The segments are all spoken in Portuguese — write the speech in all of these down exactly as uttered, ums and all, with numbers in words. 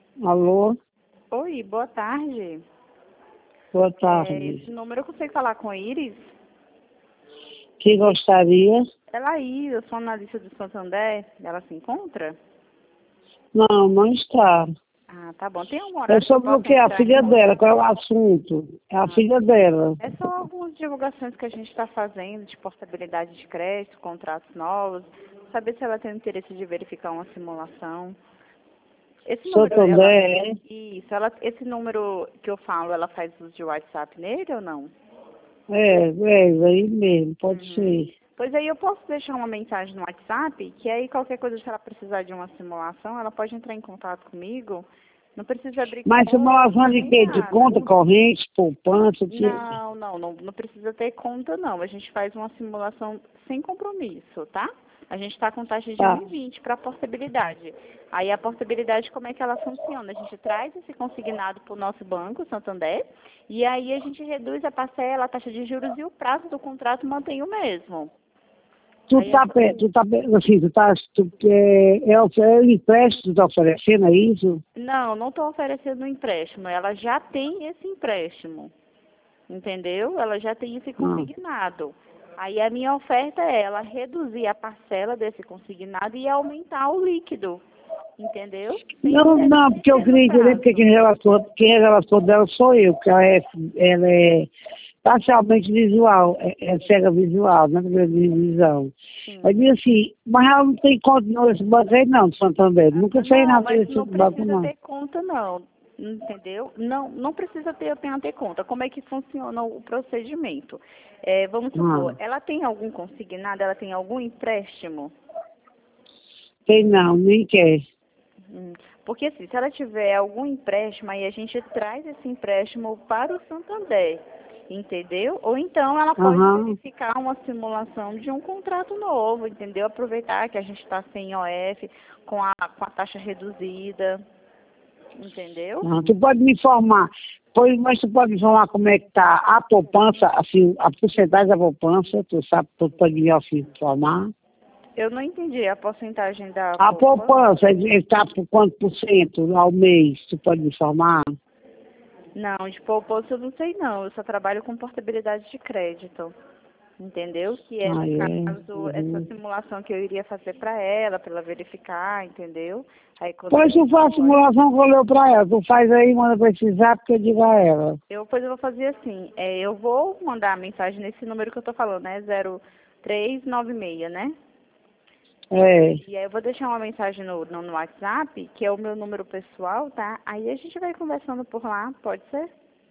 Alô? Oi, boa tarde. Boa É, tarde. esse número eu consigo falar com a Iris? Que gostaria? Ela aí, eu sou analista do Santander. Ela se encontra? Não, não está. Ah, tá bom. Tem um É horário que eu sobre o possa que? A entrar em filha dela, contato? qual é o assunto? É a Ah, filha dela. é só algumas divulgações que a gente está fazendo de portabilidade de crédito, contratos novos. Saber se ela tem interesse de verificar uma simulação. Esse número, ela... Santander, é? Isso, ela, esse número que eu falo, ela faz uso de WhatsApp nele ou não? É, é, isso aí mesmo, pode Uhum. ser. Pois aí eu posso deixar uma mensagem no WhatsApp, que aí qualquer coisa, se ela precisar de uma simulação, ela pode entrar em contato comigo. Não precisa abrir Mas simulação conta de nem quê? De nada. conta corrente, poupança, de... Não, não, não, não precisa ter conta não. A gente faz uma simulação sem compromisso, tá? A gente está com taxa de Tá, um e vinte para portabilidade. Aí a portabilidade, como é que ela funciona? A gente traz esse consignado para o nosso banco, Santander, e aí a gente reduz a parcela, a taxa de juros e o prazo do contrato mantém o mesmo. Tu Aí tá, essa- pe- tu tá, pe- assim, tu tá, tu, é, é, o é o empréstimo que tu tá oferecendo, é isso? Não, não estou oferecendo um empréstimo. Ela já tem esse empréstimo, entendeu? Ela já tem esse Ah. consignado. Aí a minha oferta é ela reduzir a parcela desse consignado e aumentar o líquido, entendeu? Sem Não, não, porque eu interferir no queria entender porque prazo. quem relatou, quem é relator dela sou eu, que ela é, ela é parcialmente visual, é, é cega visual, né, de visão. Aí Sim. diz assim, mas ela não tem conta nesse banco aí não, de Santander, nunca fez Não, nada mas desse não banco precisa não. ter conta, não. Entendeu? Não, não precisa ter apenas ter conta. Como é que funciona o procedimento? É, vamos supor, Ah, ela tem algum consignado, ela tem algum empréstimo? tem não, nem quer. Hum, Porque assim, se ela tiver algum empréstimo, aí a gente traz esse empréstimo para o Santander, entendeu? Ou então ela pode Aham. verificar uma simulação de um contrato novo, entendeu? Aproveitar que a gente está sem O F, com a, com a taxa reduzida, entendeu? Ah, tu pode me informar, pois, mas tu pode me informar como é que tá a poupança, assim, a porcentagem da poupança, tu sabe, tu pode me assim, informar? Eu não entendi a porcentagem da A poupança. poupança está por quanto por cento ao mês? Tu pode me informar? Não, de poupança eu não sei não, eu só trabalho com portabilidade de crédito. Entendeu? Que é, Ah, no é. caso, essa Uhum. simulação que eu iria fazer para ela, para ela verificar, entendeu? Aí Pois tu faz a cotações. simulação que eu olhei pra ela. Tu faz aí, manda pra esse zap que eu digo a ela. Eu, pois eu vou fazer assim, é, eu vou mandar a mensagem nesse número que eu tô falando, né? zero três nove seis, né? É. E aí eu vou deixar uma mensagem no, no, no WhatsApp, que é o meu número pessoal, tá? Aí a gente vai conversando por lá, pode ser?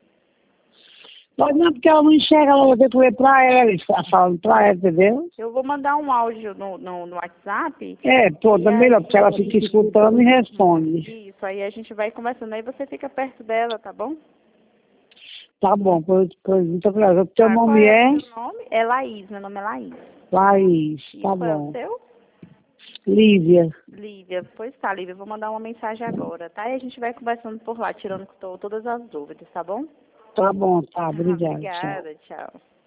Pode não, porque ela não enxerga, ela vai ter que ler pra ela. Ele está falando pra ela, entendeu? Eu vou mandar um áudio no, no, no WhatsApp, É, pô, e tá melhor, aí... porque ela fica escutando e responde. Isso, aí a gente vai conversando, aí você fica perto dela, tá bom? Tá bom, pois, pois muito obrigado. O teu Tá, qual nome é o é? seu nome? É Laís, meu nome é Laís. Laís. E Tá qual é o bom. seu? Lívia. Lívia. Pois tá, Lívia, eu vou mandar uma mensagem agora, tá? E a gente vai conversando por lá, tirando to- todas as dúvidas, tá bom? Tá bom, tá. Obrigado. Tchau. Obrigada, tchau.